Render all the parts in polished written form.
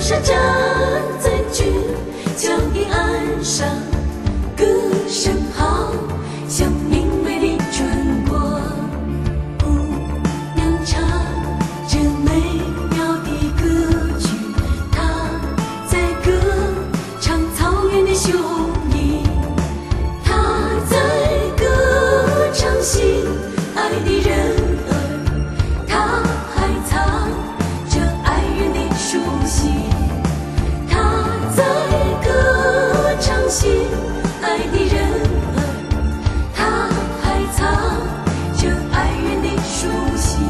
沙站在俊俏的岸上，歌声好像明媚的春光。姑娘唱着美妙的歌曲，她在歌唱草原的雄鹰，她在歌唱心爱的人儿，她还藏着爱人的书信。她在歌唱心爱的人儿，她还藏着爱人的书信。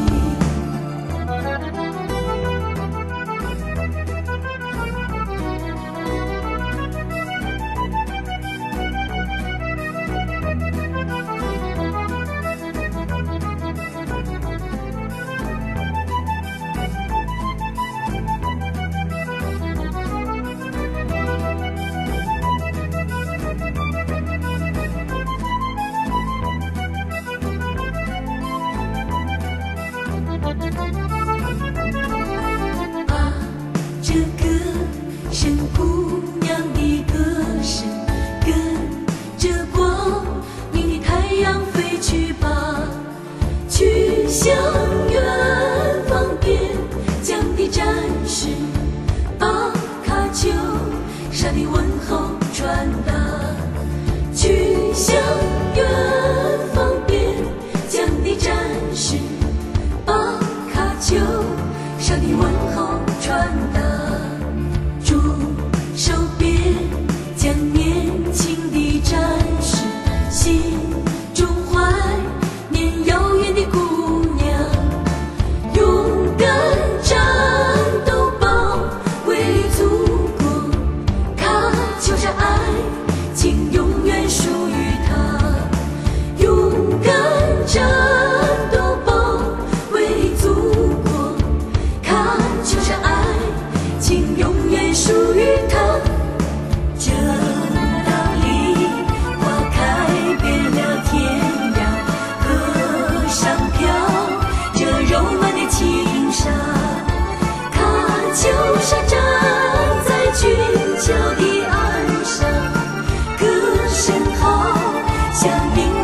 啊，这歌声，姑娘的歌声，跟着光明的太阳飞去吧，去向远方边疆的战士，把卡秋莎的问候传达，去向远方边疆的战士，把卡秋莎的问候传达。祝寿边疆年轻的战士，心中怀念遥远的姑娘，勇敢战斗保卫祖国，卡秋莎爱情永远属于她，勇敢战斗保卫祖国，卡秋莎爱情永远属于她。这道梨花开遍了天涯，河上飘着柔软的轻纱，卡秋莎站在俊俏的岸上，歌声好像明